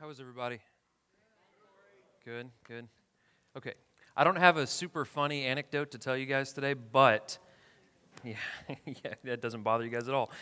was everybody? Good, good. Okay, I don't have a super funny anecdote to tell you guys today, but yeah, that doesn't bother you guys at all.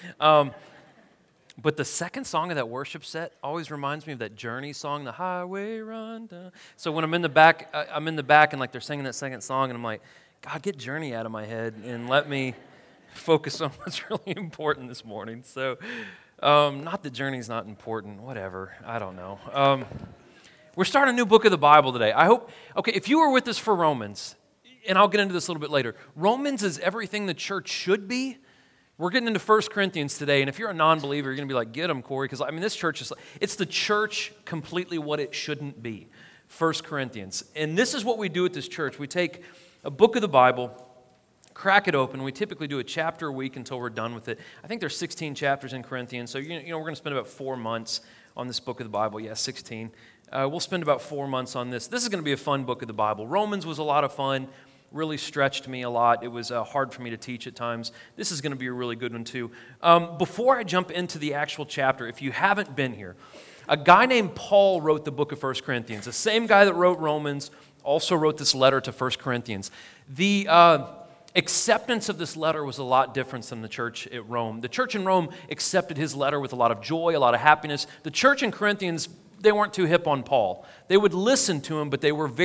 But the second song of that worship set always reminds me of that Journey song, "The Highway Run Down." So when I'm in the back, and like they're singing that second song, and I'm like, God, get Journey out of my head and let me focus on what's really important this morning. So, not that Journey's not important, whatever, I don't know. We're starting a new book of the Bible today. If you were with us for Romans, and I'll get into this a little bit later, Romans is everything the church should be. We're getting into 1 Corinthians today, and if you're a non-believer, you're going to be like, get them, Corey, because this church it's the church completely what it shouldn't be, 1 Corinthians. And this is what we do at this church. We take a book of the Bible, crack it open. We typically do a chapter a week until we're done with it. I think there's 16 chapters in Corinthians, so we're going to spend about 4 months on this book of the Bible. Yeah, 16. We'll spend about 4 months on this. This is going to be a fun book of the Bible. Romans was a lot of fun. Really stretched me a lot. It was hard for me to teach at times. This is going to be a really good one too. Before I jump into the actual chapter, if you haven't been here, a guy named Paul wrote the book of 1 Corinthians. The same guy that wrote Romans also wrote this letter to 1 Corinthians. The acceptance of this letter was a lot different than the church at Rome. The church in Rome accepted his letter with a lot of joy, a lot of happiness. The church in Corinthians, they weren't too hip on Paul. They would listen to him, but they weren't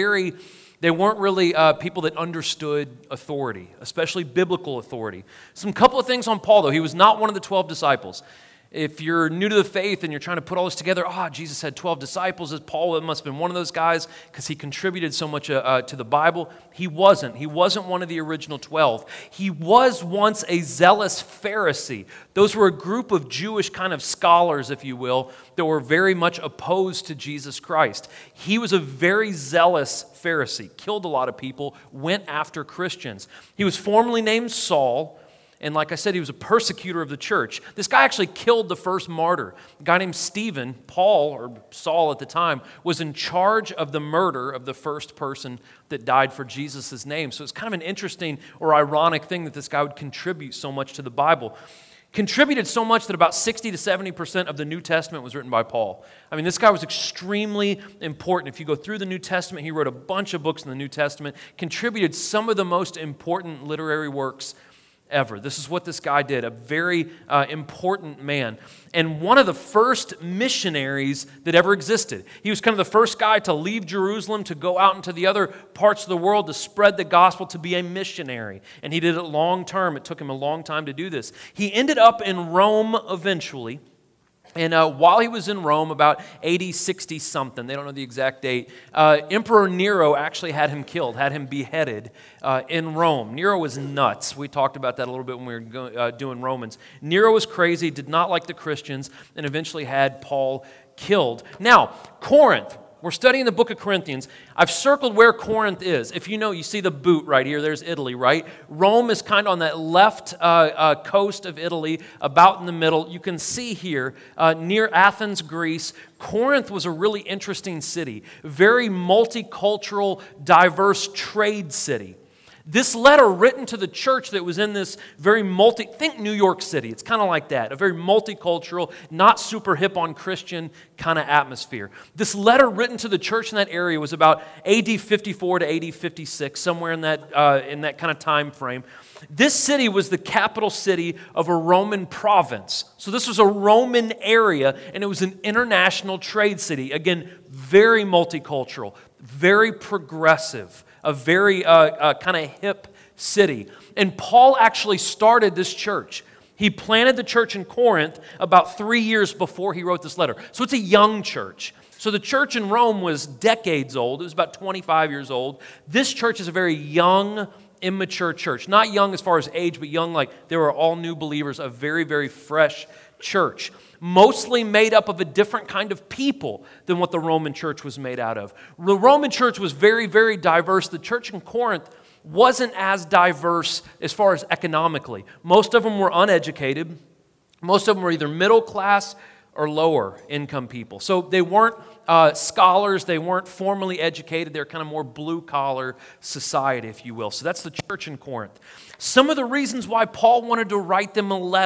really people that understood authority, especially biblical authority. Couple of things on Paul, though. He was not one of the 12 disciples. If you're new to the faith and you're trying to put all this together, Jesus had 12 disciples. Paul must have been one of those guys because he contributed so much to the Bible. He wasn't. He wasn't one of the original 12. He was once a zealous Pharisee. Those were a group of Jewish kind of scholars, if you will, that were very much opposed to Jesus Christ. He was a very zealous Pharisee, killed a lot of people, went after Christians. He was formerly named Saul. And like I said, he was a persecutor of the church. This guy actually killed the first martyr. A guy named Stephen, Paul, or Saul at the time, was in charge of the murder of the first person that died for Jesus' name. So it's kind of an interesting or ironic thing that this guy would contribute so much to the Bible. Contributed so much that about 60 to 70% of the New Testament was written by Paul. This guy was extremely important. If you go through the New Testament, he wrote a bunch of books in the New Testament, contributed some of the most important literary works ever. This is what this guy did, a very important man. And one of the first missionaries that ever existed. He was kind of the first guy to leave Jerusalem to go out into the other parts of the world to spread the gospel, to be a missionary. And he did it long term. It took him a long time to do this. He ended up in Rome eventually. And while he was in Rome, about 80, 60 something, they don't know the exact date, Emperor Nero actually had him killed, had him beheaded in Rome. Nero was nuts. We talked about that a little bit when we were doing Romans. Nero was crazy, did not like the Christians, and eventually had Paul killed. Now, Corinth. We're studying the book of Corinthians. I've circled where Corinth is. If you know, you see the boot right here. There's Italy, right? Rome is kind of on that left coast of Italy, about in the middle. You can see here, near Athens, Greece, Corinth was a really interesting city. Very multicultural, diverse trade city. This letter written to the church that was in this very think New York City, it's kind of like that, a very multicultural, not super hip on Christian kind of atmosphere. This letter written to the church in that area was about AD 54 to AD 56, somewhere in that kind of time frame. This city was the capital city of a Roman province. So this was a Roman area, and it was an international trade city. Again, very multicultural, very progressive, a very kind of hip city. And Paul actually started this church. He planted the church in Corinth about 3 years before he wrote this letter. So it's a young church. So the church in Rome was decades old. It was about 25 years old. This church is a very young, immature church. Not young as far as age, but young like they were all new believers, a very, very fresh church. Mostly made up of a different kind of people than what the Roman church was made out of. The Roman church was very, very diverse. The church in Corinth wasn't as diverse as far as economically. Most of them were uneducated. Most of them were either middle class or lower income people. So they weren't scholars, they weren't formally educated, they're kind of more blue-collar society, if you will. So that's the church in Corinth. Some of the reasons why Paul wanted to write them a letter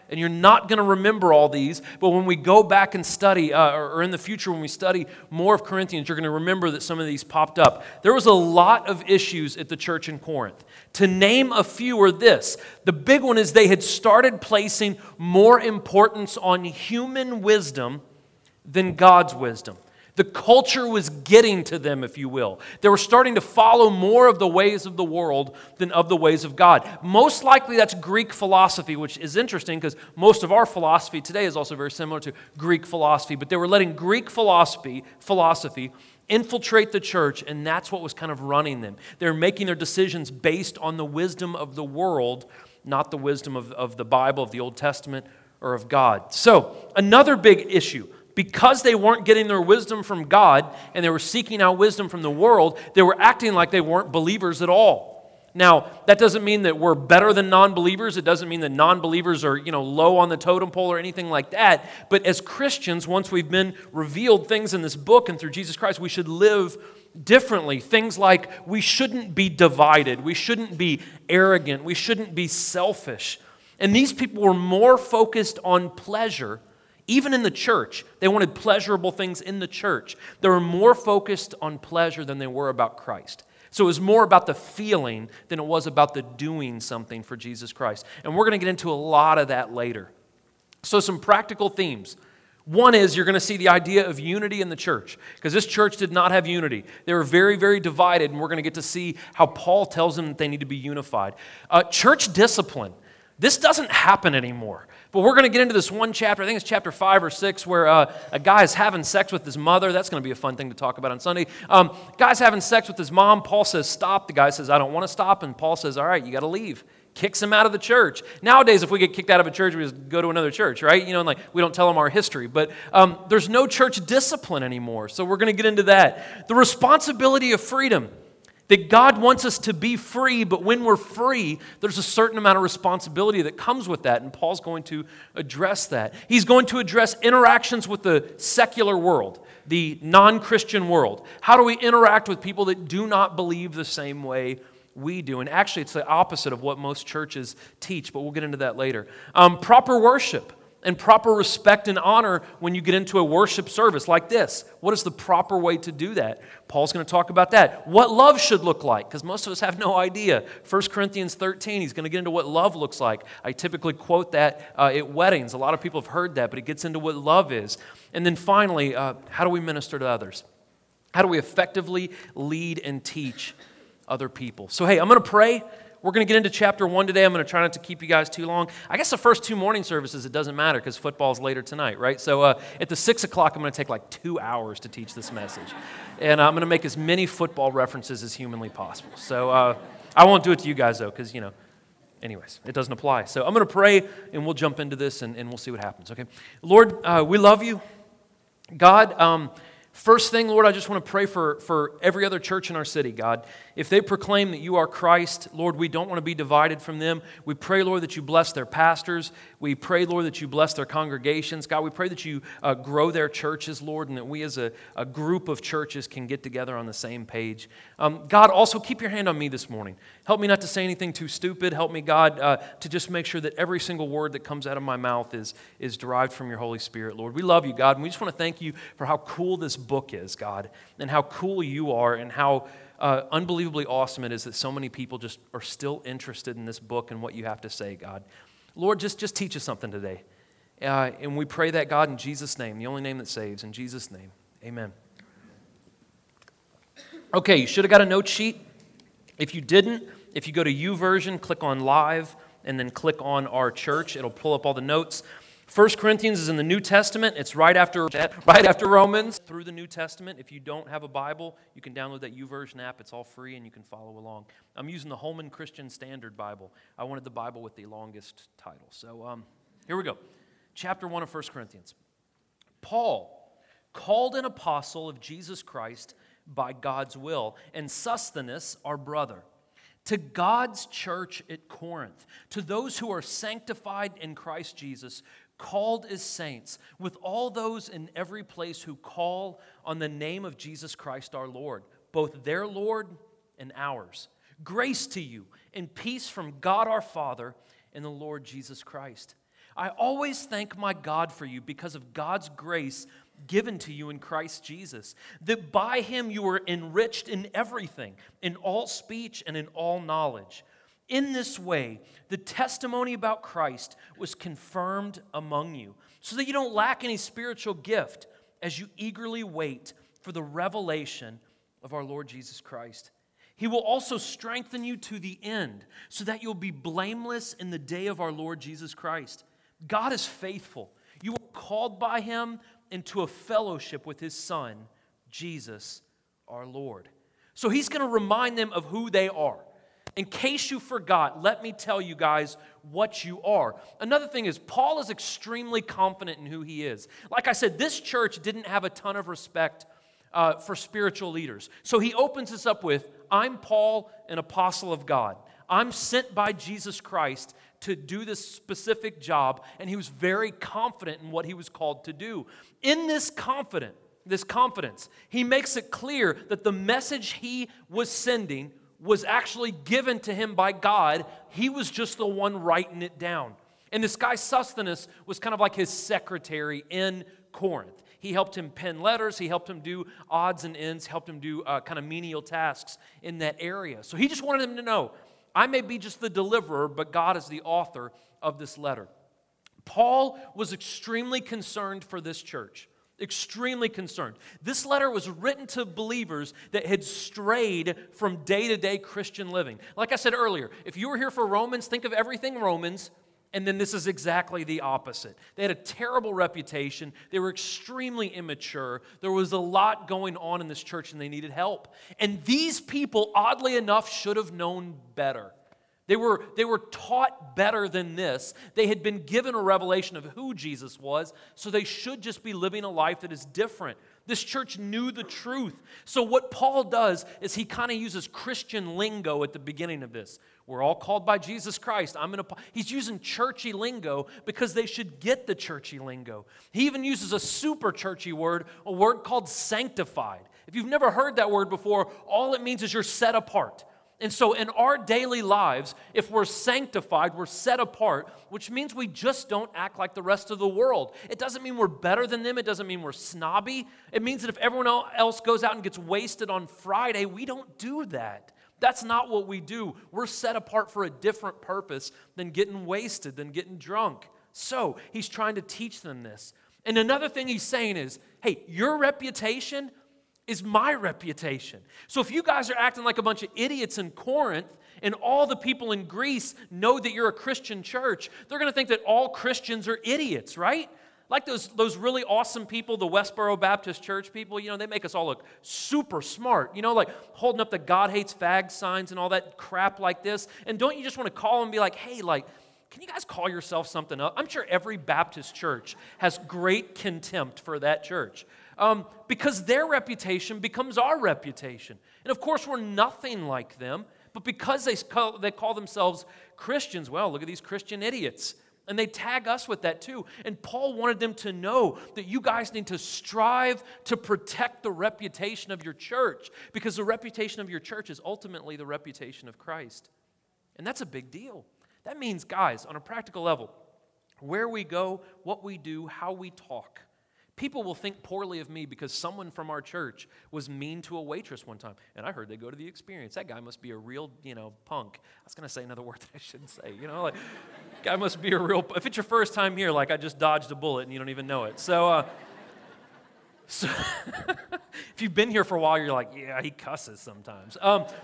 and you're not going to remember all these, but when we go back and study, or in the future when we study more of Corinthians, you're going to remember that some of these popped up. There was a lot of issues at the church in Corinth. To name a few are this. The big one is they had started placing more importance on human wisdom than God's wisdom. The culture was getting to them, if you will. They were starting to follow more of the ways of the world than of the ways of God. Most likely that's Greek philosophy, which is interesting because most of our philosophy today is also very similar to Greek philosophy. But they were letting Greek philosophy infiltrate the church, and that's what was kind of running them. They were making their decisions based on the wisdom of the world, not the wisdom of the Bible, of the Old Testament, or of God. So, another big issue. Because they weren't getting their wisdom from God and they were seeking out wisdom from the world, they were acting like they weren't believers at all. Now, that doesn't mean that we're better than non-believers. It doesn't mean that non-believers are, low on the totem pole or anything like that. But as Christians, once we've been revealed things in this book and through Jesus Christ, we should live differently. Things like we shouldn't be divided. We shouldn't be arrogant. We shouldn't be selfish. And these people were more focused on pleasure. Even in the church, they wanted pleasurable things in the church. They were more focused on pleasure than they were about Christ. So it was more about the feeling than it was about the doing something for Jesus Christ. And we're going to get into a lot of that later. So some practical themes. One is you're going to see the idea of unity in the church, because this church did not have unity. They were very, very divided, and we're going to get to see how Paul tells them that they need to be unified. Church discipline. This doesn't happen anymore. But we're going to get into this one chapter, I think it's chapter 5 or 6, where a guy is having sex with his mother. That's going to be a fun thing to talk about on Sunday. Guy's having sex with his mom. Paul says, stop. The guy says, I don't want to stop. And Paul says, all right, you got to leave. Kicks him out of the church. Nowadays, if we get kicked out of a church, we just go to another church, right? And we don't tell them our history. But there's no church discipline anymore. So we're going to get into that. The responsibility of freedom. That God wants us to be free, but when we're free, there's a certain amount of responsibility that comes with that, and Paul's going to address that. He's going to address interactions with the secular world, the non-Christian world. How do we interact with people that do not believe the same way we do? And actually, it's the opposite of what most churches teach, but we'll get into that later. Proper worship. And proper respect and honor when you get into a worship service like this. What is the proper way to do that? Paul's going to talk about that. What love should look like, because most of us have no idea. 1 Corinthians 13, he's going to get into what love looks like. I typically quote that at weddings. A lot of people have heard that, but he gets into what love is. And then finally, how do we minister to others? How do we effectively lead and teach other people? So hey, I'm going to pray. We're going to get into chapter 1 today. I'm going to try not to keep you guys too long. I guess the first 2 morning services, it doesn't matter because football's later tonight, right? So at the 6 o'clock, I'm going to take like 2 hours to teach this message. And I'm going to make as many football references as humanly possible. So I won't do it to you guys, though, because, anyways, it doesn't apply. So I'm going to pray, and we'll jump into this, and we'll see what happens, okay? Lord, we love you. God, first thing, Lord, I just want to pray for every other church in our city, God. If they proclaim that you are Christ, Lord, we don't want to be divided from them. We pray, Lord, that you bless their pastors. We pray, Lord, that you bless their congregations. God, we pray that you grow their churches, Lord, and that we as a group of churches can get together on the same page. God, also keep your hand on me this morning. Help me not to say anything too stupid. Help me, God, to just make sure that every single word that comes out of my mouth is derived from your Holy Spirit, Lord. We love you, God, and we just want to thank you for how cool this book is, God, and how cool you are, and how unbelievably awesome it is that so many people just are still interested in this book and what you have to say, God. Lord, just teach us something today. And we pray that, God, in Jesus' name, the only name that saves. In Jesus' name, amen. Okay, you should have got a note sheet. If you didn't, if you go to YouVersion, click on Live, and then click on Our Church. It'll pull up all the notes. 1 Corinthians is in the New Testament. It's right after Romans through the New Testament. If you don't have a Bible, you can download that YouVersion app. It's all free and you can follow along. I'm using the Holman Christian Standard Bible. I wanted the Bible with the longest title. So here we go. Chapter 1 of 1 Corinthians. Paul, called an apostle of Jesus Christ by God's will, and Sosthenes, our brother, to God's church at Corinth, to those who are sanctified in Christ Jesus, called as saints, with all those in every place who call on the name of Jesus Christ our Lord, both their Lord and ours. Grace to you and peace from God our Father and the Lord Jesus Christ. I always thank my God for you because of God's grace given to you in Christ Jesus, that by him you were enriched in everything, in all speech and in all knowledge. In this way, the testimony about Christ was confirmed among you, so that you don't lack any spiritual gift as you eagerly wait for the revelation of our Lord Jesus Christ. He will also strengthen you to the end, so that you'll be blameless in the day of our Lord Jesus Christ. God is faithful. You are called by him into a fellowship with his Son, Jesus our Lord. So he's going to remind them of who they are. In case you forgot, let me tell you guys what you are. Another thing is, Paul is extremely confident in who he is. Like I said, this church didn't have a ton of respect for spiritual leaders. So he opens this up with, I'm Paul, an apostle of God. I'm sent by Jesus Christ to do this specific job, and he was very confident in what he was called to do. In this confidence, he makes it clear that the message he was sending was actually given to him by God. He was just the one writing it down. And this guy Sosthenes was kind of like his secretary in Corinth. He helped him pen letters, he helped him do odds and ends, helped him do kind of menial tasks in that area. So he just wanted them to know, I may be just the deliverer, but God is the author of this letter. Paul was extremely concerned for this church. Extremely concerned. This letter was written to believers that had strayed from day-to-day Christian living. Like I said earlier, if you were here for Romans, think of everything Romans, and then this is exactly the opposite. They had a terrible reputation. They were extremely immature. There was a lot going on in this church, and they needed help. And these people, oddly enough, should have known better. They were taught better than this. They had been given a revelation of who Jesus was, so they should just be living a life that is different. This church knew the truth. So what Paul does is he kind of uses Christian lingo at the beginning of this. We're all called by Jesus Christ. He's using churchy lingo because they should get the churchy lingo. He even uses a super churchy word, a word called sanctified. If you've never heard that word before, all it means is you're set apart. And so in our daily lives, if we're sanctified, we're set apart, which means we just don't act like the rest of the world. It doesn't mean we're better than them. It doesn't mean we're snobby. It means that if everyone else goes out and gets wasted on Friday, we don't do that. That's not what we do. We're set apart for a different purpose than getting wasted, than getting drunk. So he's trying to teach them this. And another thing he's saying is, hey, your reputation is my reputation. So if you guys are acting like a bunch of idiots in Corinth and all the people in Greece know that you're a Christian church, they're going to think that all Christians are idiots, right? Like those really awesome people, the Westboro Baptist Church people, they make us all look super smart, like holding up the God hates fags signs and all that crap like this. And don't you just want to call them and be like, hey, can you guys call yourself something else? I'm sure every Baptist church has great contempt for that church. Because their reputation becomes our reputation. And of course, we're nothing like them, but because they call themselves Christians, well, look at these Christian idiots. And they tag us with that too. And Paul wanted them to know that you guys need to strive to protect the reputation of your church, because the reputation of your church is ultimately the reputation of Christ. And that's a big deal. That means, guys, on a practical level, where we go, what we do, how we talk, people will think poorly of me because someone from our church was mean to a waitress one time. And I heard they go to the Experience. That guy must be a real, punk. I was going to say another word that I shouldn't say. Guy must be a real, if it's your first time here, I just dodged a bullet and you don't even know it. So if you've been here for a while, you're like, yeah, he cusses sometimes.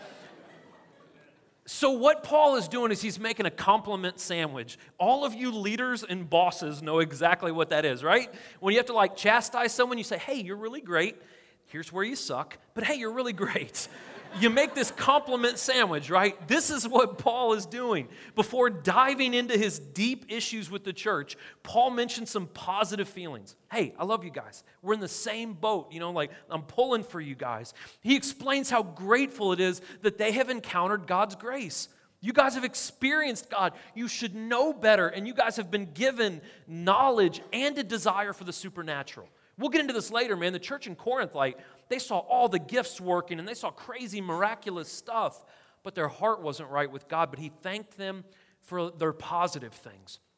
So what Paul is doing is he's making a compliment sandwich. All of you leaders and bosses know exactly what that is, right? When you have to chastise someone, you say, hey, you're really great. Here's where you suck, but hey, you're really great. You make this compliment sandwich, right? This is what Paul is doing. Before diving into his deep issues with the church, Paul mentions some positive feelings. Hey, I love you guys. We're in the same boat, I'm pulling for you guys. He explains how grateful it is that they have encountered God's grace. You guys have experienced God. You should know better, and you guys have been given knowledge and a desire for the supernatural. We'll get into this later, man. The church in Corinth, they saw all the gifts working, and they saw crazy, miraculous stuff, but their heart wasn't right with God. But he thanked them for their positive things.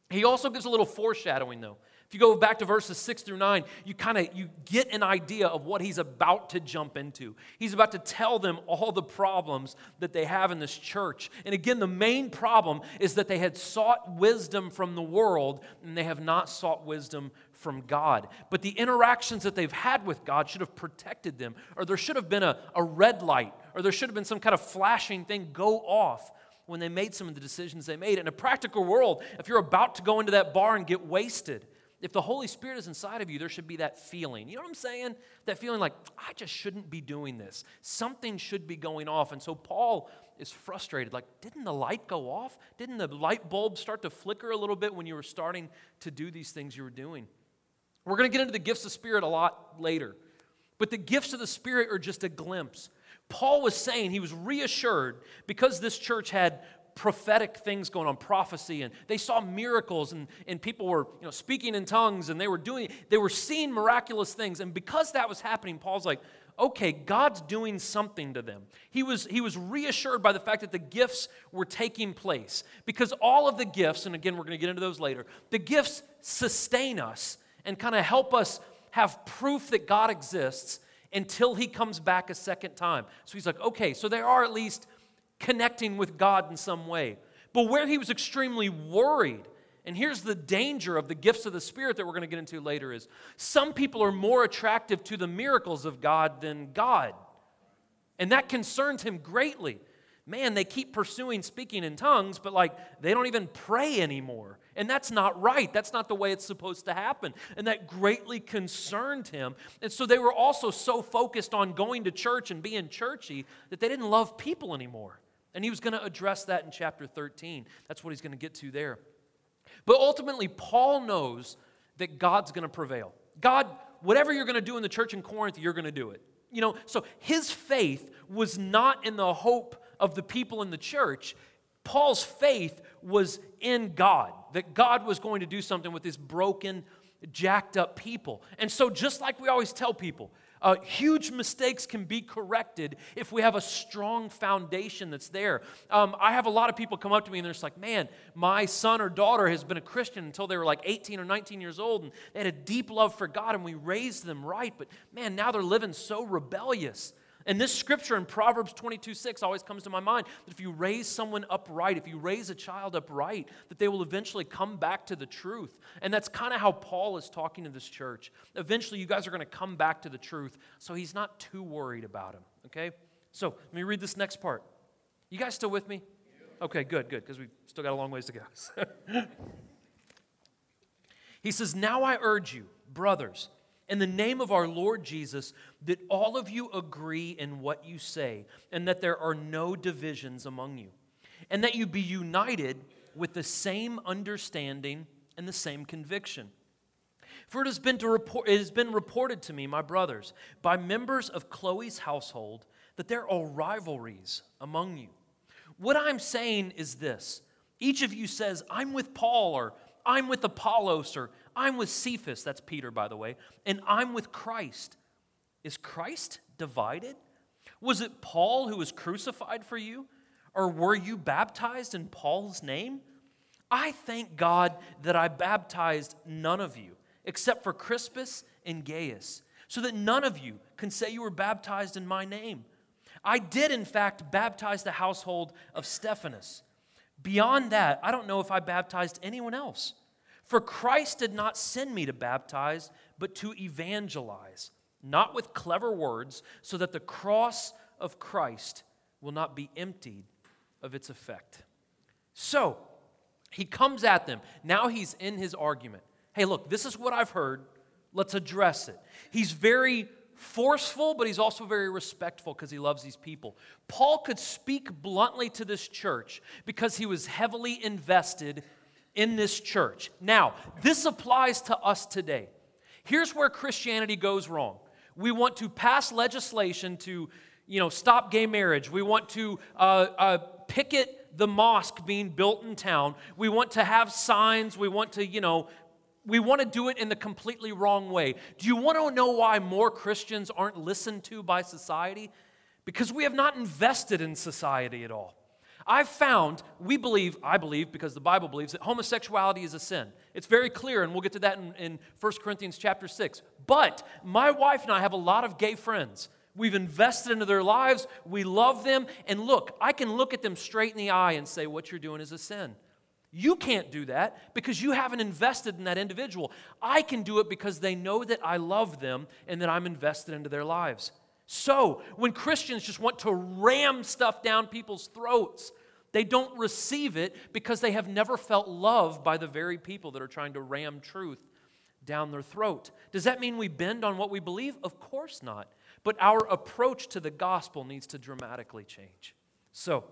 He also gives a little foreshadowing, though. If you go back to verses 6 through 9, you get an idea of what he's about to jump into. He's about to tell them all the problems that they have in this church. And again, the main problem is that they had sought wisdom from the world, and they have not sought wisdom from God. But the interactions that they've had with God should have protected them, or there should have been a red light, or there should have been some kind of flashing thing go off when they made some of the decisions they made. In a practical world, if you're about to go into that bar and get wasted, if the Holy Spirit is inside of you, there should be that feeling. You know what I'm saying? That feeling like, I just shouldn't be doing this. Something should be going off. And so Paul is frustrated. Like, didn't the light go off? Didn't the light bulb start to flicker a little bit when you were starting to do these things you were doing? We're going to get into the gifts of the Spirit a lot later. But the gifts of the Spirit are just a glimpse. Paul was saying, he was reassured because this church had prophetic things going on, prophecy, and they saw miracles, and people were speaking in tongues, and they were seeing miraculous things. And because that was happening, Paul's like, okay, God's doing something to them. He was reassured by the fact that the gifts were taking place. Because all of the gifts, and again, we're going to get into those later, the gifts sustain us and kind of help us have proof that God exists until he comes back a second time. So he's like, okay, so they are at least connecting with God in some way. But where he was extremely worried, and here's the danger of the gifts of the Spirit that we're going to get into later, is some people are more attractive to the miracles of God than God. And that concerns him greatly. Man, they keep pursuing speaking in tongues, but they don't even pray anymore. And that's not right. That's not the way it's supposed to happen. And that greatly concerned him. And so they were also so focused on going to church and being churchy that they didn't love people anymore. And he was going to address that in chapter 13. That's what he's going to get to there. But ultimately, Paul knows that God's going to prevail. God, whatever you're going to do in the church in Corinth, you're going to do it. So his faith was not in the hope of the people in the church. Paul's faith was in God, that God was going to do something with this broken, jacked up people. And so just like we always tell people, huge mistakes can be corrected if we have a strong foundation that's there. I have a lot of people come up to me and they're just like, man, my son or daughter has been a Christian until they were 18 or 19 years old, and they had a deep love for God, and we raised them right, but man, now they're living so rebellious. And this scripture in Proverbs 22:6 always comes to my mind, that if you raise someone upright, if you raise a child upright, that they will eventually come back to the truth. And that's kind of how Paul is talking to this church. Eventually, you guys are going to come back to the truth, so he's not too worried about them, okay? So, let me read this next part. You guys still with me? Okay, good, because we've still got a long ways to go. He says, now I urge you, brothers, in the name of our Lord Jesus, that all of you agree in what you say, and that there are no divisions among you, and that you be united with the same understanding and the same conviction. For it has been reported to me, my brothers, by members of Chloe's household, that there are rivalries among you. What I'm saying is this: each of you says, I'm with Paul, or I'm with Apollos, or I'm with Cephas, that's Peter, by the way, and I'm with Christ. Is Christ divided? Was it Paul who was crucified for you? Or were you baptized in Paul's name? I thank God that I baptized none of you, except for Crispus and Gaius, so that none of you can say you were baptized in my name. I did, in fact, baptize the household of Stephanas. Beyond that, I don't know if I baptized anyone else. For Christ did not send me to baptize, but to evangelize, not with clever words, so that the cross of Christ will not be emptied of its effect. So, he comes at them. Now he's in his argument. Hey, look, this is what I've heard. Let's address it. He's very forceful, but he's also very respectful because he loves these people. Paul could speak bluntly to this church because he was heavily invested in this church. Now, this applies to us today. Here's where Christianity goes wrong. We want to pass legislation to, stop gay marriage. We want to picket the mosque being built in town. We want to have signs. We want to do it in the completely wrong way. Do you want to know why more Christians aren't listened to by society? Because we have not invested in society at all. I believe, because the Bible believes, that homosexuality is a sin. It's very clear, and we'll get to that in 1 Corinthians chapter 6. But my wife and I have a lot of gay friends. We've invested into their lives. We love them. And look, I can look at them straight in the eye and say, what you're doing is a sin. You can't do that because you haven't invested in that individual. I can do it because they know that I love them and that I'm invested into their lives. So, when Christians just want to ram stuff down people's throats, they don't receive it because they have never felt loved by the very people that are trying to ram truth down their throat. Does that mean we bend on what we believe? Of course not. But our approach to the gospel needs to dramatically change. So,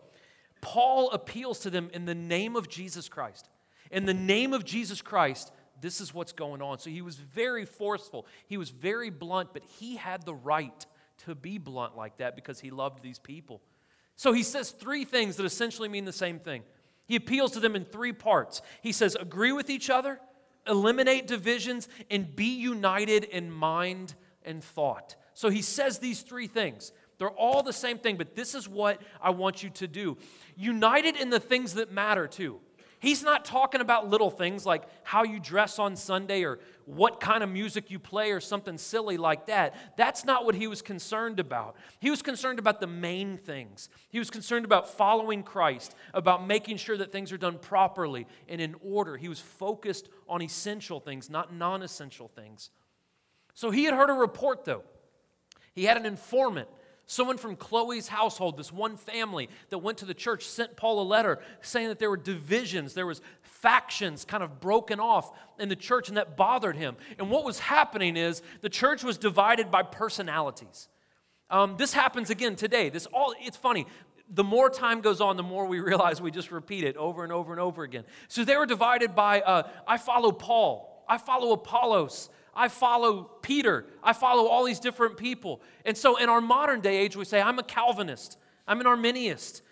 Paul appeals to them in the name of Jesus Christ. In the name of Jesus Christ, this is what's going on. So he was very forceful. He was very blunt, but he had the right to be blunt like that because he loved these people. So he says three things that essentially mean the same thing. He appeals to them in three parts. He says, agree with each other, eliminate divisions, and be united in mind and thought. So he says these three things. They're all the same thing, but this is what I want you to do. United in the things that matter too. He's not talking about little things like how you dress on Sunday or what kind of music you play or something silly like that. That's not what he was concerned about. He was concerned about the main things. He was concerned about following Christ, about making sure that things are done properly and in order. He was focused on essential things, not non-essential things. So he had heard a report, though. He had an informant. Someone from Chloe's household, this one family that went to the church, sent Paul a letter saying that there were divisions, there was factions kind of broken off in the church, and that bothered him. And what was happening is the church was divided by personalities. This happens again today. It's funny. The more time goes on, the more we realize we just repeat it over and over and over again. So they were divided by, I follow Paul, I follow Apollos, I follow Peter. I follow all these different people. And so in our modern day age, we say, I'm a Calvinist. I'm an Arminianist.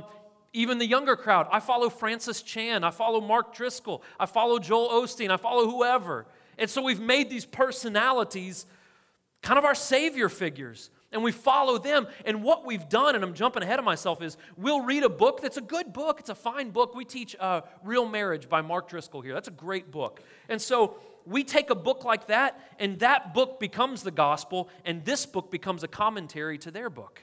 Even the younger crowd, I follow Francis Chan. I follow Mark Driscoll. I follow Joel Osteen. I follow whoever. And so we've made these personalities kind of our savior figures. And we follow them. And what we've done, and I'm jumping ahead of myself, is we'll read a book that's a good book. It's a fine book. We teach Real Marriage by Mark Driscoll here. That's a great book. And so we take a book like that, and that book becomes the gospel, and this book becomes a commentary to their book.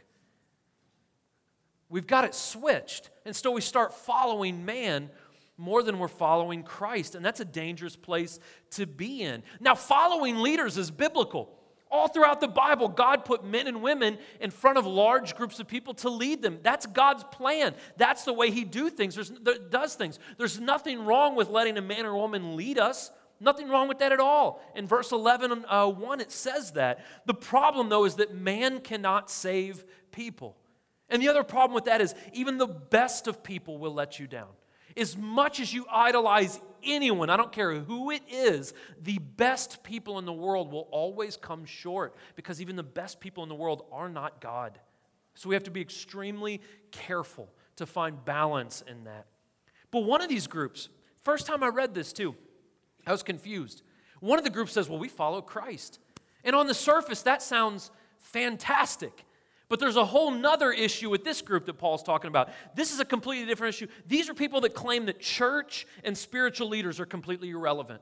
We've got it switched. And so we start following man more than we're following Christ, and that's a dangerous place to be in. Now, following leaders is biblical. All throughout the Bible, God put men and women in front of large groups of people to lead them. That's God's plan. That's the way He does things. There's nothing wrong with letting a man or woman lead us. Nothing wrong with that at all. In verse 11:1, it says that. The problem, though, is that man cannot save people. And the other problem with that is even the best of people will let you down. As much as you idolize anyone, I don't care who it is, the best people in the world will always come short because even the best people in the world are not God. So we have to be extremely careful to find balance in that. But one of these groups, first time I read this too, I was confused. One of the groups says, well, we follow Christ. And on the surface, that sounds fantastic. But there's a whole nother issue with this group that Paul's talking about. This is a completely different issue. These are people that claim that church and spiritual leaders are completely irrelevant.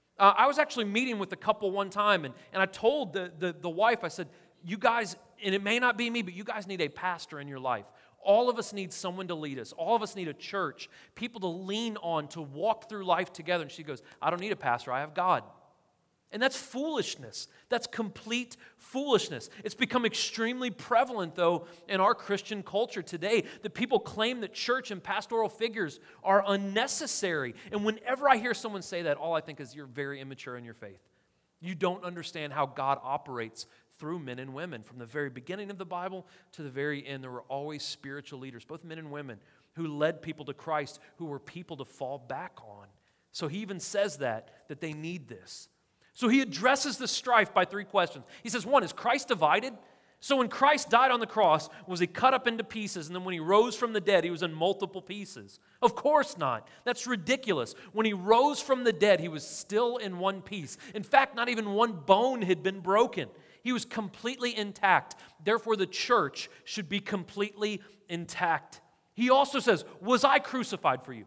I was actually meeting with a couple one time, and I told the wife, I said, you guys, and it may not be me, but you guys need a pastor in your life. All of us need someone to lead us. All of us need a church, people to lean on, to walk through life together. And she goes, I don't need a pastor, I have God. And that's foolishness. That's complete foolishness. It's become extremely prevalent, though, in our Christian culture today that people claim that church and pastoral figures are unnecessary. And whenever I hear someone say that, all I think is you're very immature in your faith. You don't understand how God operates through men and women. From the very beginning of the Bible to the very end, there were always spiritual leaders, both men and women, who led people to Christ, who were people to fall back on. So he even says that they need this. So he addresses the strife by three questions. He says, one, is Christ divided? So when Christ died on the cross, was he cut up into pieces, and then when he rose from the dead, he was in multiple pieces? Of course not. That's ridiculous. When he rose from the dead, he was still in one piece. In fact, not even one bone had been broken. He was completely intact. Therefore, the church should be completely intact. He also says, was I crucified for you?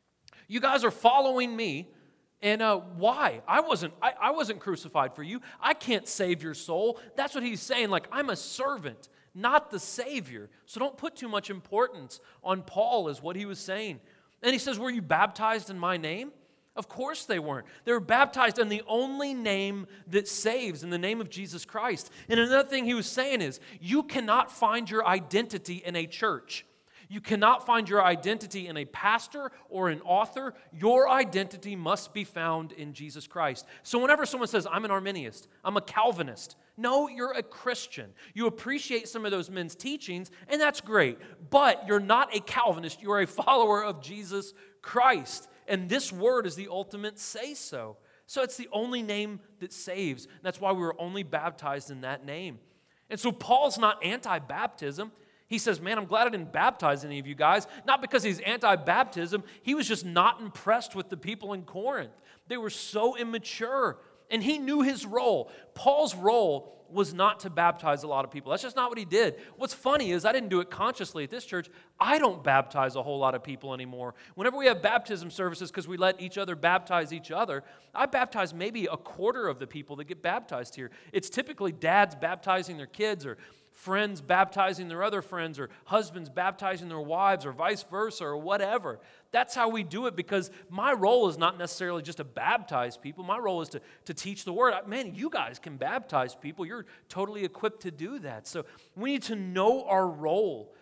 You guys are following me, and why? I wasn't crucified for you. I can't save your soul. That's what he's saying, like, I'm a servant, not the Savior. So don't put too much importance on Paul, is what he was saying. And he says, were you baptized in my name? Of course they weren't. They were baptized in the only name that saves, in the name of Jesus Christ. And another thing he was saying is, you cannot find your identity in a church. You cannot find your identity in a pastor or an author. Your identity must be found in Jesus Christ. So whenever someone says, I'm an Arminianist, I'm a Calvinist, no, you're a Christian. You appreciate some of those men's teachings, and that's great. But you're not a Calvinist. You're a follower of Jesus Christ. And this word is the ultimate say-so. So it's the only name that saves. And that's why we were only baptized in that name. And so Paul's not anti-baptism. He says, man, I'm glad I didn't baptize any of you guys. Not because he's anti-baptism. He was just not impressed with the people in Corinth. They were so immature. And he knew his role. Paul's role was not to baptize a lot of people. That's just not what he did. What's funny is I didn't do it consciously at this church. I don't baptize a whole lot of people anymore. Whenever we have baptism services, because we let each other baptize each other, I baptize maybe a quarter of the people that get baptized here. It's typically dads baptizing their kids, or friends baptizing their other friends, or husbands baptizing their wives, or vice versa, or whatever. That's how we do it, because my role is not necessarily just to baptize people. My role is to teach the word. Man, you guys can baptize people. You're totally equipped to do that. So we need to know our role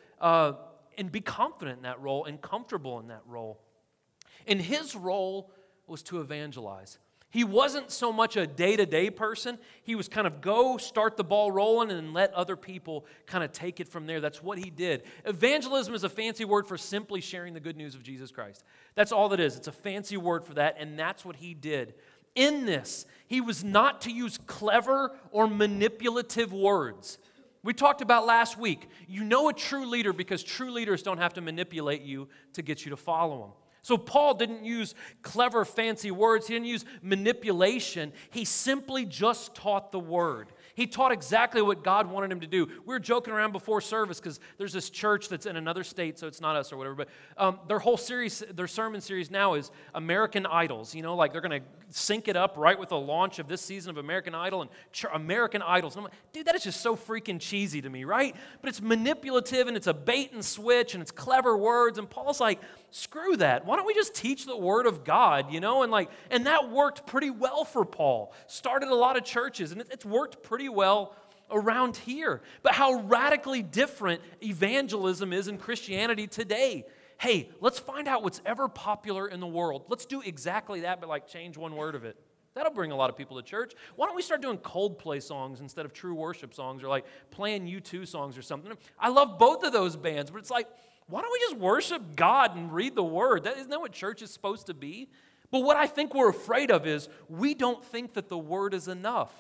and be confident in that role and comfortable in that role. And his role was to evangelize. He wasn't so much a day-to-day person. He was kind of go, start the ball rolling, and let other people kind of take it from there. That's what he did. Evangelism is a fancy word for simply sharing the good news of Jesus Christ. That's all that is. It's a fancy word for that, and that's what he did. In this, he was not to use clever or manipulative words. We talked about last week. You know a true leader because true leaders don't have to manipulate you to get you to follow them. So Paul didn't use clever, fancy words. He didn't use manipulation. He simply just taught the word. He taught exactly what God wanted him to do. We were joking around before service because there's this church that's in another state, so it's not us or whatever, but their whole series, their sermon series now is American Idols. You know, like they're going to sync it up right with the launch of this season of American Idol and American Idols. And I'm like, dude, that is just so freaking cheesy to me, right? But it's manipulative and it's a bait and switch and it's clever words. And Paul's like, screw that. Why don't we just teach the word of God, you know? And that worked pretty well for Paul. Started a lot of churches, and it's worked pretty well around here. But how radically different evangelism is in Christianity today. Hey, let's find out what's ever popular in the world. Let's do exactly that, but change one word of it. That'll bring a lot of people to church. Why don't we start doing Coldplay songs instead of true worship songs, or playing U2 songs or something? I love both of those bands, but it's why don't we just worship God and read the Word? Isn't that what church is supposed to be? But what I think we're afraid of is we don't think that the Word is enough.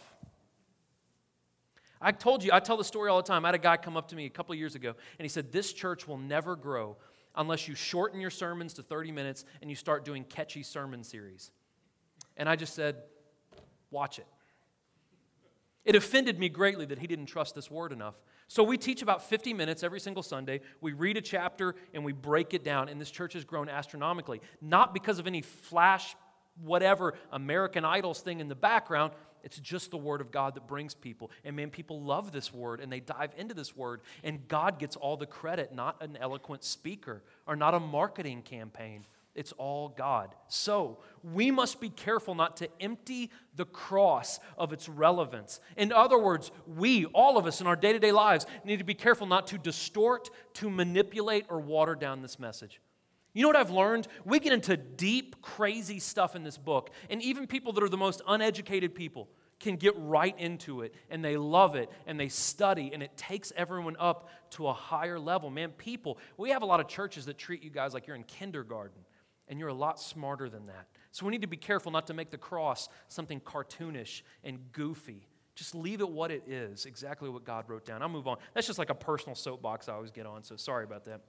I told you, I tell the story all the time. I had a guy come up to me a couple of years ago, and he said, this church will never grow unless you shorten your sermons to 30 minutes and you start doing catchy sermon series. And I just said, watch it. It offended me greatly that he didn't trust this word enough. So we teach about 50 minutes every single Sunday. We read a chapter and we break it down. And this church has grown astronomically. Not because of any flash, whatever, American Idols thing in the background. It's just the word of God that brings people. And man, people love this word and they dive into this word. And God gets all the credit, not an eloquent speaker or not a marketing campaign. It's all God. So we must be careful not to empty the cross of its relevance. In other words, we, all of us in our day-to-day lives, need to be careful not to distort, to manipulate, or water down this message. You know what I've learned? We get into deep, crazy stuff in this book, and even people that are the most uneducated people can get right into it, and they love it, and they study, and it takes everyone up to a higher level. Man, we have a lot of churches that treat you guys like you're in kindergarten. And you're a lot smarter than that. So we need to be careful not to make the cross something cartoonish and goofy. Just leave it what it is, exactly what God wrote down. I'll move on. That's just like a personal soapbox I always get on, so sorry about that.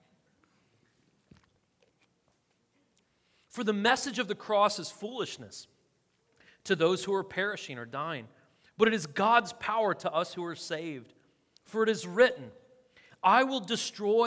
For the message of the cross is foolishness to those who are perishing or dying, but it is God's power to us who are saved. For it is written, I will destroy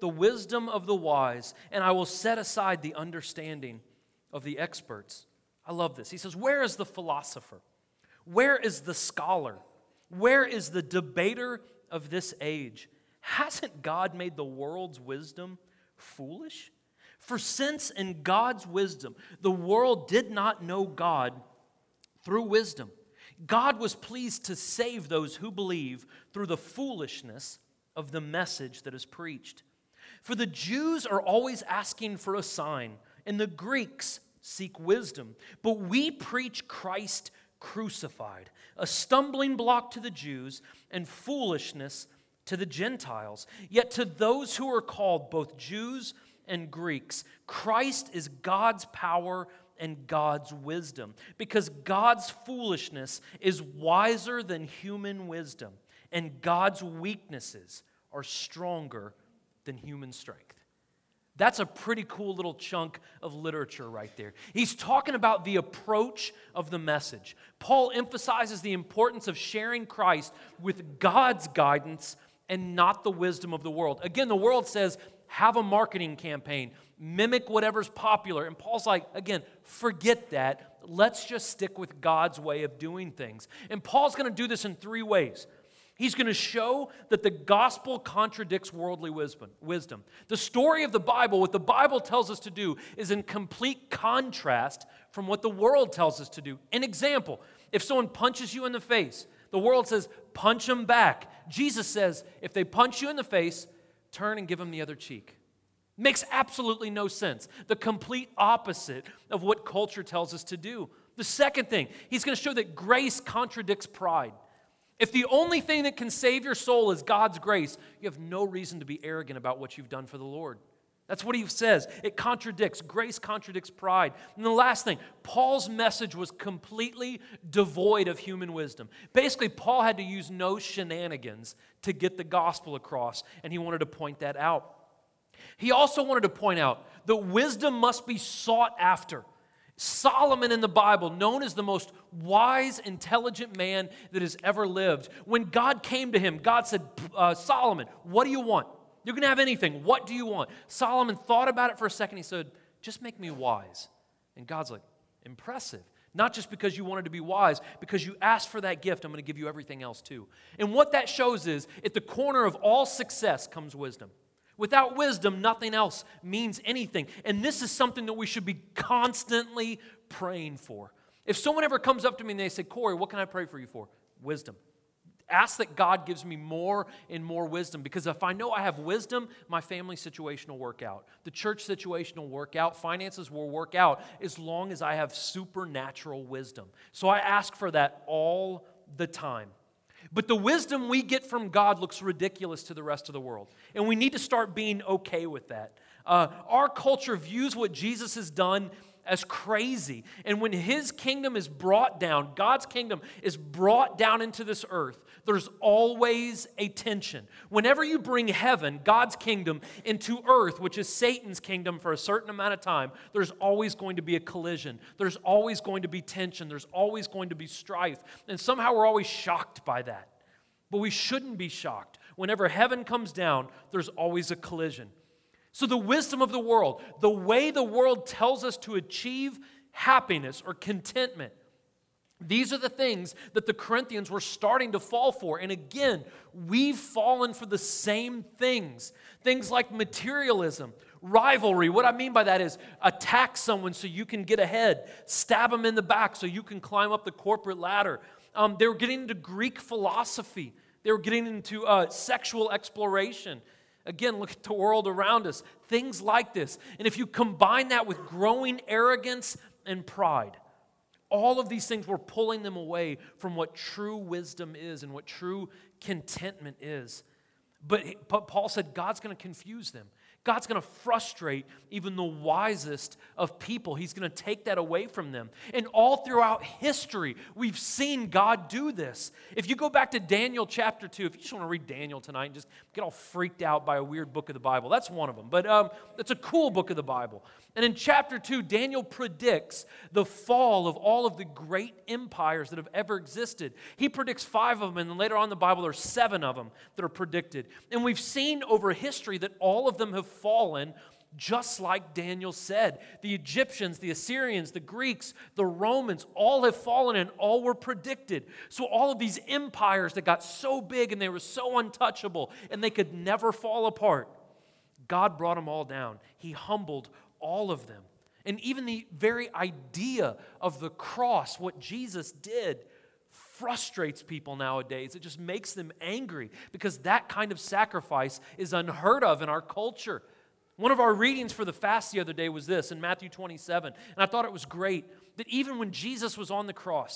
the wisdom of the wise, and I will set aside the understanding of the experts. I love this. He says, where is the philosopher? Where is the scholar? Where is the debater of this age? Hasn't God made the world's wisdom foolish? For since in God's wisdom the world did not know God through wisdom, God was pleased to save those who believe through the foolishness of the message that is preached. For the Jews are always asking for a sign, and the Greeks seek wisdom. But we preach Christ crucified, a stumbling block to the Jews and foolishness to the Gentiles. Yet to those who are called, both Jews and Greeks, Christ is God's power and God's wisdom, because God's foolishness is wiser than human wisdom, and God's weaknesses are stronger than human strength. That's a pretty cool little chunk of literature right there. He's talking about the approach of the message. Paul emphasizes the importance of sharing Christ with God's guidance and not the wisdom of the world. Again, the world says, have a marketing campaign, mimic whatever's popular. And Paul's like, again, forget that. Let's just stick with God's way of doing things. And Paul's going to do this in three ways. He's going to show that the gospel contradicts worldly wisdom. The story of the Bible, what the Bible tells us to do, is in complete contrast from what the world tells us to do. An example, if someone punches you in the face, the world says, punch them back. Jesus says, if they punch you in the face, turn and give them the other cheek. Makes absolutely no sense. The complete opposite of what culture tells us to do. The second thing, he's going to show that grace contradicts pride. If the only thing that can save your soul is God's grace, you have no reason to be arrogant about what you've done for the Lord. That's what he says. It contradicts. Grace contradicts pride. And the last thing, Paul's message was completely devoid of human wisdom. Basically, Paul had to use no shenanigans to get the gospel across, and he wanted to point that out. He also wanted to point out that wisdom must be sought after. Solomon in the Bible, known as the most wise, intelligent man that has ever lived. When God came to him, God said, Solomon, what do you want? You can have anything. What do you want? Solomon thought about it for a second. He said, just make me wise. And God's like, impressive. Not just because you wanted to be wise, because you asked for that gift, I'm going to give you everything else too. And what that shows is, at the corner of all success comes wisdom. Without wisdom, nothing else means anything. And this is something that we should be constantly praying for. If someone ever comes up to me and they say, Corey, what can I pray for you for? Wisdom. Ask that God gives me more and more wisdom, because if I know I have wisdom, my family situation will work out. The church situation will work out. Finances will work out as long as I have supernatural wisdom. So I ask for that all the time. But the wisdom we get from God looks ridiculous to the rest of the world. And we need to start being okay with that. Our culture views what Jesus has done as crazy. And when his kingdom is brought down, God's kingdom is brought down into this earth, there's always a tension. Whenever you bring heaven, God's kingdom, into earth, which is Satan's kingdom for a certain amount of time, there's always going to be a collision. There's always going to be tension. There's always going to be strife. And somehow we're always shocked by that. But we shouldn't be shocked. Whenever heaven comes down, there's always a collision. So the wisdom of the world, the way the world tells us to achieve happiness or contentment, these are the things that the Corinthians were starting to fall for. And again, we've fallen for the same things. Things like materialism, rivalry. What I mean by that is attack someone so you can get ahead. Stab them in the back so you can climb up the corporate ladder. They were getting into Greek philosophy. They were getting into sexual exploration. Again, look at the world around us. Things like this. And if you combine that with growing arrogance and pride, all of these things were pulling them away from what true wisdom is and what true contentment is. But Paul said God's going to confuse them. God's going to frustrate even the wisest of people. He's going to take that away from them. And all throughout history, we've seen God do this. If you go back to Daniel chapter 2, if you just want to read Daniel tonight and just get all freaked out by a weird book of the Bible, that's one of them. But it's a cool book of the Bible. And in chapter 2, Daniel predicts the fall of all of the great empires that have ever existed. He predicts 5 of them, and then later on in the Bible, there are 7 of them that are predicted. And we've seen over history that all of them have fallen, just like Daniel said. The Egyptians, the Assyrians, the Greeks, the Romans, all have fallen and all were predicted. So all of these empires that got so big and they were so untouchable and they could never fall apart, God brought them all down. He humbled all of them. And even the very idea of the cross, what Jesus did, frustrates people nowadays. It just makes them angry because that kind of sacrifice is unheard of in our culture. One of our readings for the fast the other day was this in Matthew 27, and I thought it was great that even when Jesus was on the cross,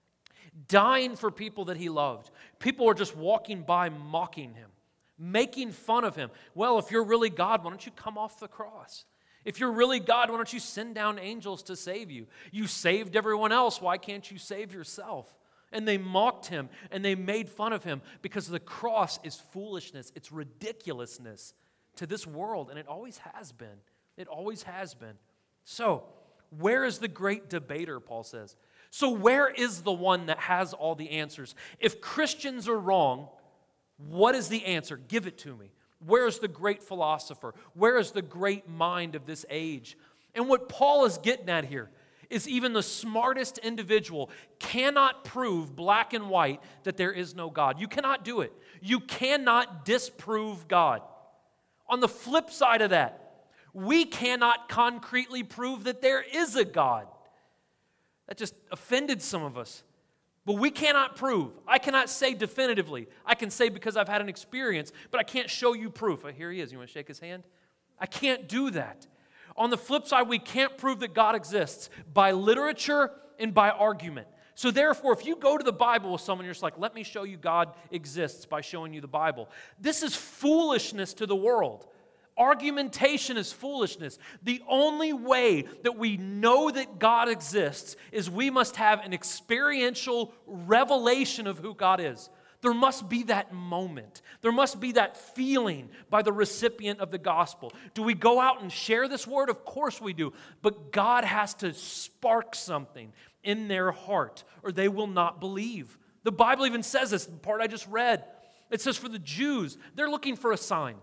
dying for people that he loved, people were just walking by mocking him, making fun of him. Well, if you're really God, why don't you come off the cross? If you're really God, why don't you send down angels to save you? You saved everyone else, why can't you save yourself? And they mocked him, and they made fun of him because the cross is foolishness, it's ridiculousness to this world, and it always has been. It always has been. So, where is the great debater, Paul says? So where is the one that has all the answers? If Christians are wrong, what is the answer? Give it to me. Where is the great philosopher? Where is the great mind of this age? And what Paul is getting at here is even the smartest individual cannot prove black and white that there is no God. You cannot do it. You cannot disprove God. On the flip side of that, we cannot concretely prove that there is a God. That just offended some of us. But we cannot prove. I cannot say definitively. I can say because I've had an experience, but I can't show you proof. Oh, here he is. You want to shake his hand? I can't do that. On the flip side, we can't prove that God exists by literature and by argument. So therefore, if you go to the Bible with someone, you're just like, let me show you God exists by showing you the Bible. This is foolishness to the world. Argumentation is foolishness. The only way that we know that God exists is we must have an experiential revelation of who God is. There must be that moment. There must be that feeling by the recipient of the gospel. Do we go out and share this word? Of course we do. But God has to spark something in their heart, or they will not believe. The Bible even says this, the part I just read. It says for the Jews, they're looking for a sign.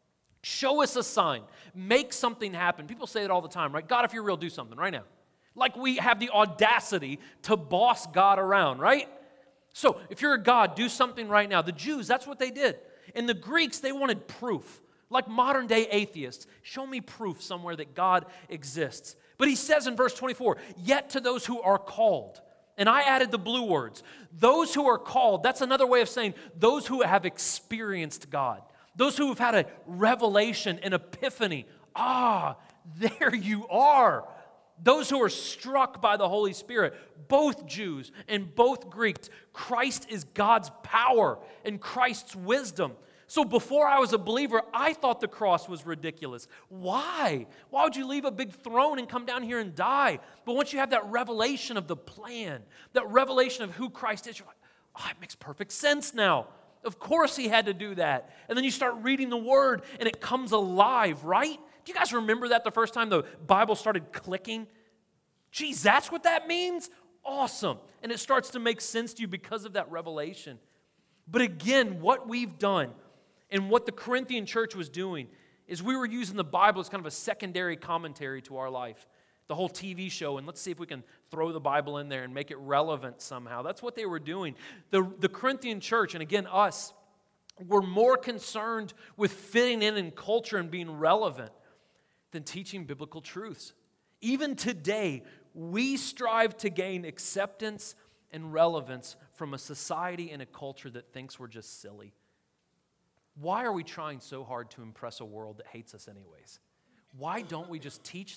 Show us a sign. Make something happen. People say it all the time, right? God, if you're real, do something right now. Like we have the audacity to boss God around, right? So if you're a God, do something right now. The Jews, that's what they did. And the Greeks, they wanted proof. Like modern day atheists, show me proof somewhere that God exists. But he says in verse 24, yet to those who are called. And I added the blue words. Those who are called, that's another way of saying those who have experienced God. Those who have had a revelation, an epiphany. Ah, there you are. Those who are struck by the Holy Spirit, both Jews and both Greeks, Christ is God's power and Christ's wisdom. So before I was a believer, I thought the cross was ridiculous. Why? Why would you leave a big throne and come down here and die? But once you have that revelation of the plan, that revelation of who Christ is, you're like, oh, it makes perfect sense now. Of course he had to do that. And then you start reading the Word and it comes alive, right? Do you guys remember that the first time the Bible started clicking? Geez, that's what that means? Awesome. And it starts to make sense to you because of that revelation. But again, what we've done and what the Corinthian church was doing is we were using the Bible as kind of a secondary commentary to our life. The whole TV show, and let's see if we can throw the Bible in there and make it relevant somehow. That's what they were doing. The Corinthian church, and again us, were more concerned with fitting in culture and being relevant than teaching biblical truths. Even today, we strive to gain acceptance and relevance from a society and a culture that thinks we're just silly. Why are we trying so hard to impress a world that hates us anyways? Why don't we just teach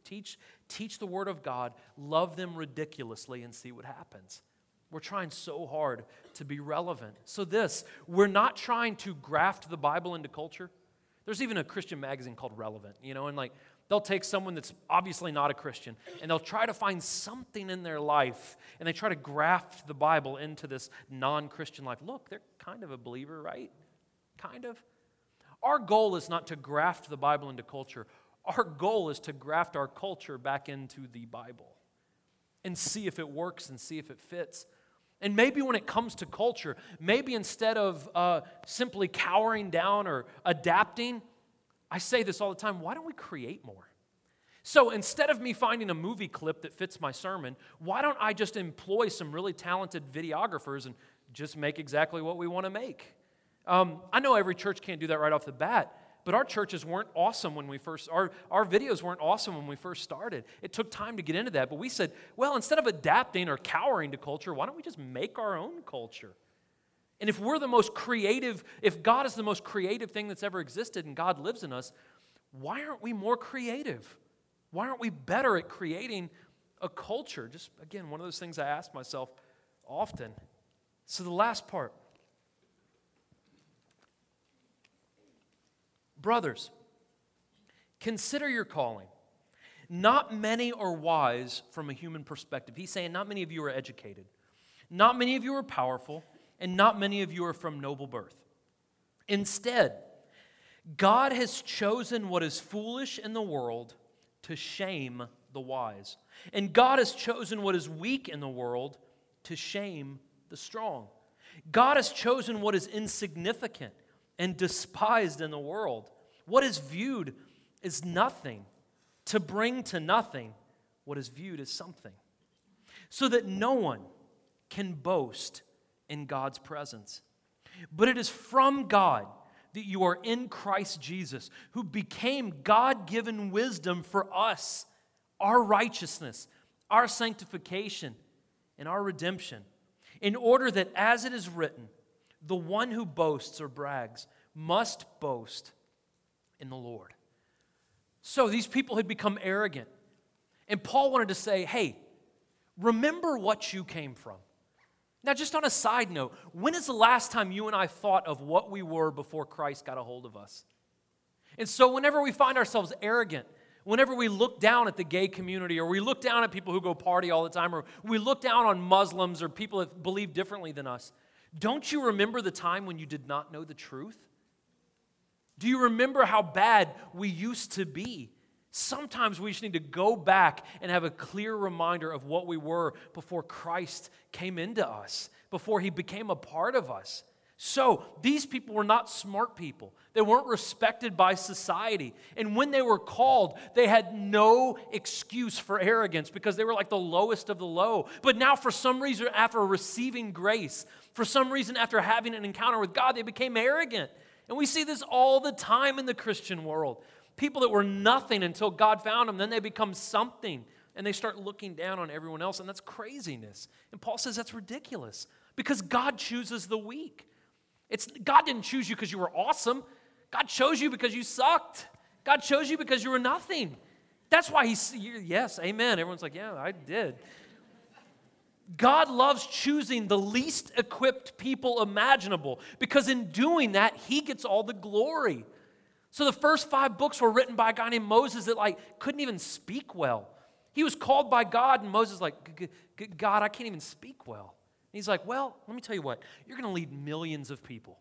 the Word of God, love them ridiculously, and see what happens? We're trying so hard to be relevant. So we're not trying to graft the Bible into culture. There's even a Christian magazine called Relevant, and like they'll take someone that's obviously not a Christian, and they'll try to find something in their life, and they try to graft the Bible into this non-Christian life. Look, they're kind of a believer, right? Kind of. Our goal is not to graft the Bible into culture. Our goal is to graft our culture back into the Bible and see if it works and see if it fits. And maybe when it comes to culture, maybe instead of simply cowering down or adapting, I say this all the time, why don't we create more? So instead of me finding a movie clip that fits my sermon, why don't I just employ some really talented videographers and just make exactly what we want to make? I know every church can't do that right off the bat, but our churches weren't awesome when we first, our videos weren't awesome when we first started. It took time to get into that, but we said, well, instead of adapting or cowering to culture, why don't we just make our own culture? And if we're the most creative, if God is the most creative thing that's ever existed and God lives in us, why aren't we more creative? Why aren't we better at creating a culture? Just, again, one of those things I ask myself often. So the last part. Brothers, consider your calling. Not many are wise from a human perspective. He's saying not many of you are educated. Not many of you are powerful. And not many of you are from noble birth. Instead, God has chosen what is foolish in the world to shame the wise. And God has chosen what is weak in the world to shame the strong. God has chosen what is insignificant and despised in the world, what is viewed as nothing, to bring to nothing what is viewed as something, so that no one can boast in God's presence. But it is from God that you are in Christ Jesus, who became God-given wisdom for us, our righteousness, our sanctification, and our redemption, in order that, as it is written, the one who boasts or brags must boast in the Lord. So these people had become arrogant. And Paul wanted to say, hey, remember what you came from. Now, just on a side note, when is the last time you and I thought of what we were before Christ got a hold of us? And so whenever we find ourselves arrogant, whenever we look down at the gay community, or we look down at people who go party all the time, or we look down on Muslims or people that believe differently than us, don't you remember the time when you did not know the truth? Do you remember how bad we used to be? Sometimes we just need to go back and have a clear reminder of what we were before Christ came into us, before He became a part of us. So, these people were not smart people. They weren't respected by society. And when they were called, they had no excuse for arrogance because they were like the lowest of the low. But now, for some reason, after receiving grace, for some reason, after having an encounter with God, they became arrogant. And we see this all the time in the Christian world. People that were nothing until God found them, then they become something, and they start looking down on everyone else, and that's craziness. And Paul says that's ridiculous because God chooses the weak. God didn't choose you because you were awesome. God chose you because you sucked. God chose you because you were nothing. That's why yes, amen. Everyone's like, yeah, I did. God loves choosing the least equipped people imaginable because in doing that, He gets all the glory. So the first 5 books were written by a guy named Moses that couldn't even speak well. He was called by God, and Moses God, I can't even speak well. And he's like, well, let me tell you what, you're going to lead millions of people.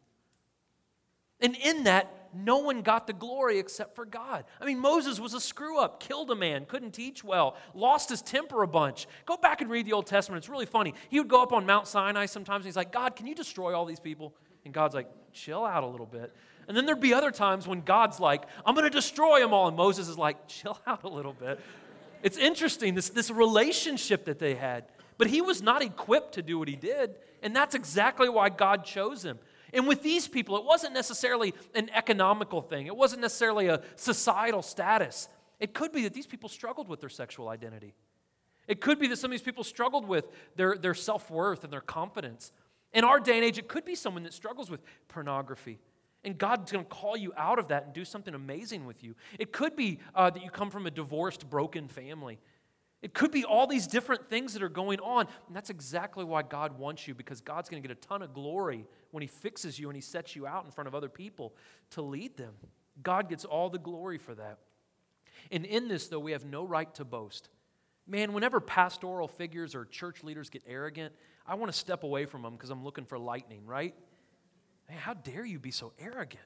And in that, no one got the glory except for God. I mean, Moses was a screw-up, killed a man, couldn't teach well, lost his temper a bunch. Go back and read the Old Testament. It's really funny. He would go up on Mount Sinai sometimes, and he's like, God, can you destroy all these people? And God's like, chill out a little bit. And then there'd be other times when God's like, I'm going to destroy them all. And Moses is like, chill out a little bit. It's interesting, this relationship that they had. But he was not equipped to do what he did. And that's exactly why God chose him. And with these people, it wasn't necessarily an economical thing. It wasn't necessarily a societal status. It could be that these people struggled with their sexual identity. It could be that some of these people struggled with their self-worth and their confidence. In our day and age, it could be someone that struggles with pornography. And God's going to call you out of that and do something amazing with you. It could be that you come from a divorced, broken family. It could be all these different things that are going on. And that's exactly why God wants you, because God's going to get a ton of glory when He fixes you and He sets you out in front of other people to lead them. God gets all the glory for that. And in this, though, we have no right to boast. Man, whenever pastoral figures or church leaders get arrogant, I want to step away from them because I'm looking for lightning, right? Man, how dare you be so arrogant?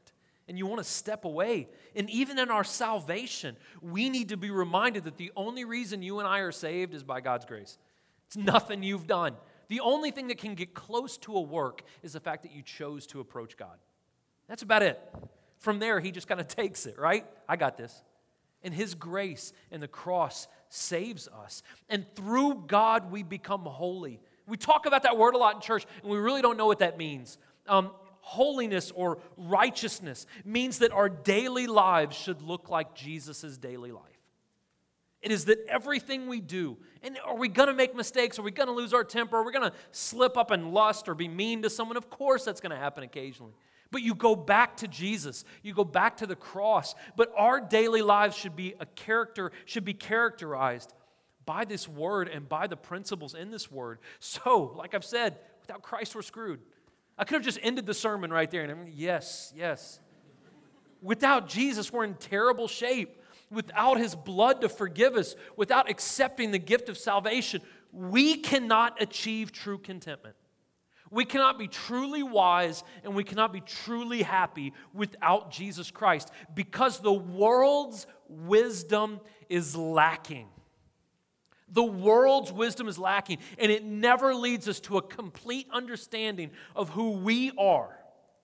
and you want to step away. And even in our salvation, we need to be reminded that the only reason you and I are saved is by God's grace. It's nothing you've done. The only thing that can get close to a work is the fact that you chose to approach God. That's about it. From there, he just kind of takes it, right? I got this. And his grace and the cross saves us. And through God, we become holy. We talk about that word a lot in church, and we really don't know what that means. Holiness or righteousness means that our daily lives should look like Jesus' daily life. It is that everything we do, and are we going to make mistakes? Are we going to lose our temper? Are we going to slip up and lust or be mean to someone? Of course that's going to happen occasionally. But you go back to Jesus. You go back to the cross. But our daily lives should be characterized by this word and by the principles in this word. So, like I've said, without Christ we're screwed. I could have just ended the sermon right there. And yes. Without Jesus, we're in terrible shape. Without his blood to forgive us, without accepting the gift of salvation, we cannot achieve true contentment. We cannot be truly wise and we cannot be truly happy without Jesus Christ because the world's wisdom is lacking. The world's wisdom is lacking, and it never leads us to a complete understanding of who we are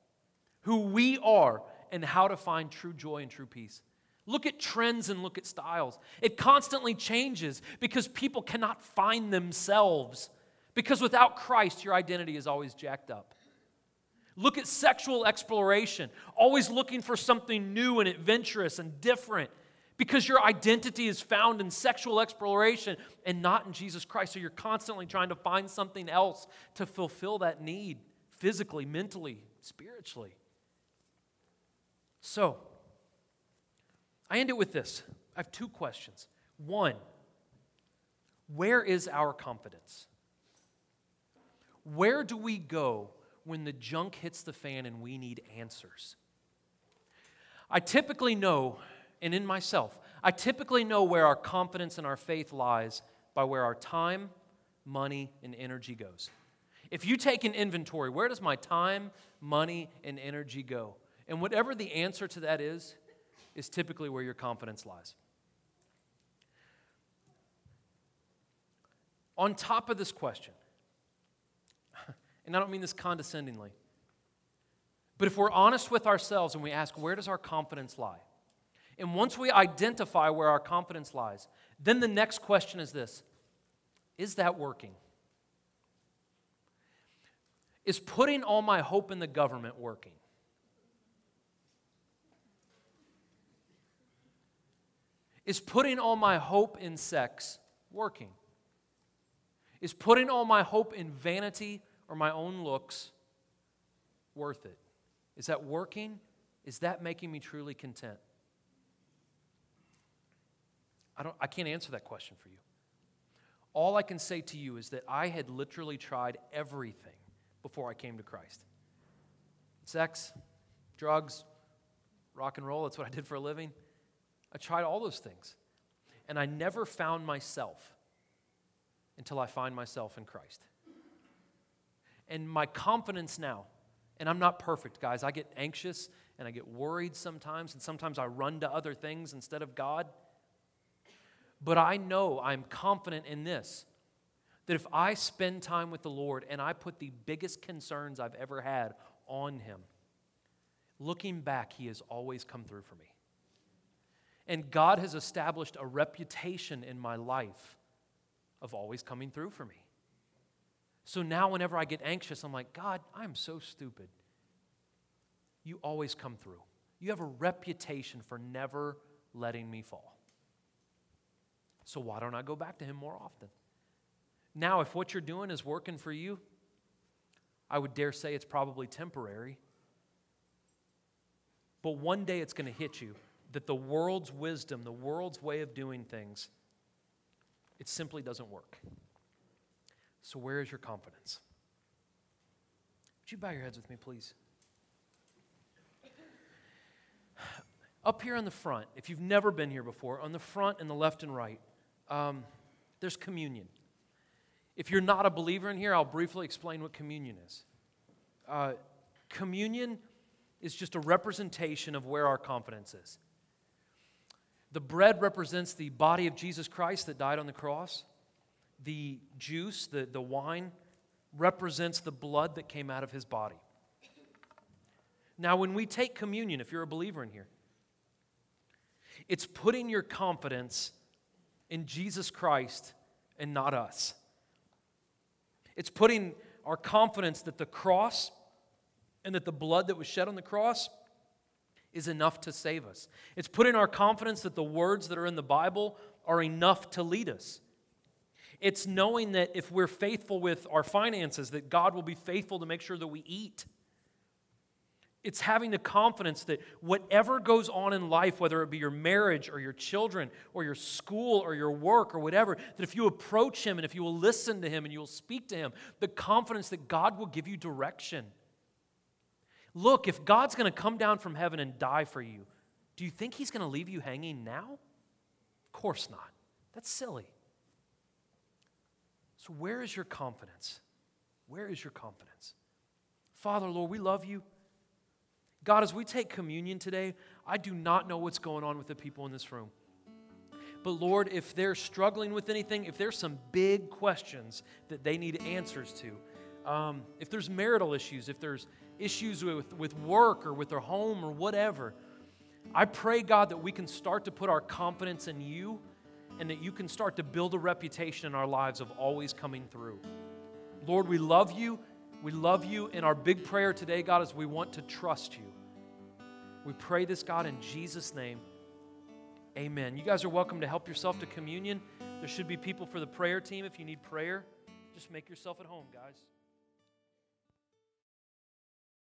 and how to find true joy and true peace. Look at trends and look at styles. It constantly changes because people cannot find themselves. Because without Christ, your identity is always jacked up. Look at sexual exploration, always looking for something new and adventurous and different. Because your identity is found in sexual exploration and not in Jesus Christ. So you're constantly trying to find something else to fulfill that need, physically, mentally, spiritually. So, I end it with this. I have two questions. One, where is our confidence? Where do we go when the junk hits the fan and we need answers? I typically know, and in myself, I typically know where our confidence and our faith lies by where our time, money, and energy goes. If you take an inventory, where does my time, money, and energy go? And whatever the answer to that is typically where your confidence lies. On top of this question, and I don't mean this condescendingly, but if we're honest with ourselves and we ask, where does our confidence lie? And once we identify where our confidence lies, then the next question is this: is that working? Is putting all my hope in the government working? Is putting all my hope in sex working? Is putting all my hope in vanity or my own looks worth it? Is that working? Is that making me truly content? I can't answer that question for you. All I can say to you is that I had literally tried everything before I came to Christ. Sex, drugs, rock and roll, that's what I did for a living. I tried all those things, and I never found myself until I find myself in Christ. And my confidence now, and I'm not perfect, guys. I get anxious, and I get worried sometimes, and sometimes I run to other things instead of God. But I know, I'm confident in this, that if I spend time with the Lord and I put the biggest concerns I've ever had on Him, looking back, He has always come through for me. And God has established a reputation in my life of always coming through for me. So now whenever I get anxious, I'm like, God, I'm so stupid. You always come through. You have a reputation for never letting me fall. So why don't I go back to Him more often? Now, if what you're doing is working for you, I would dare say it's probably temporary. But one day it's going to hit you that the world's wisdom, the world's way of doing things, it simply doesn't work. So where is your confidence? Would you bow your heads with me, please? Up here on the front, if you've never been here before, on the front and the left and right, there's communion. If you're not a believer in here, I'll briefly explain what communion is. Communion is just a representation of where our confidence is. The bread represents the body of Jesus Christ that died on the cross. The juice, the wine, represents the blood that came out of his body. Now, when we take communion, if you're a believer in here, it's putting your confidence in Jesus Christ and not us. It's putting our confidence that the cross and that the blood that was shed on the cross is enough to save us. It's putting our confidence that the words that are in the Bible are enough to lead us. It's knowing that if we're faithful with our finances, that God will be faithful to make sure that we eat. It's having the confidence that whatever goes on in life, whether it be your marriage or your children or your school or your work or whatever, that if you approach Him and if you will listen to Him and you will speak to Him, the confidence that God will give you direction. Look, if God's going to come down from heaven and die for you, do you think He's going to leave you hanging now? Of course not. That's silly. So where is your confidence? Where is your confidence? Father, Lord, we love you. God, as we take communion today, I do not know what's going on with the people in this room. But Lord, if they're struggling with anything, if there's some big questions that they need answers to, if there's marital issues, if there's issues with work or with their home or whatever, I pray, God, that we can start to put our confidence in you and that you can start to build a reputation in our lives of always coming through. Lord, we love you. We love you. And our big prayer today, God, is we want to trust you. We pray this, God, in Jesus' name. Amen. You guys are welcome to help yourself to communion. There should be people for the prayer team if you need prayer. Just make yourself at home, guys.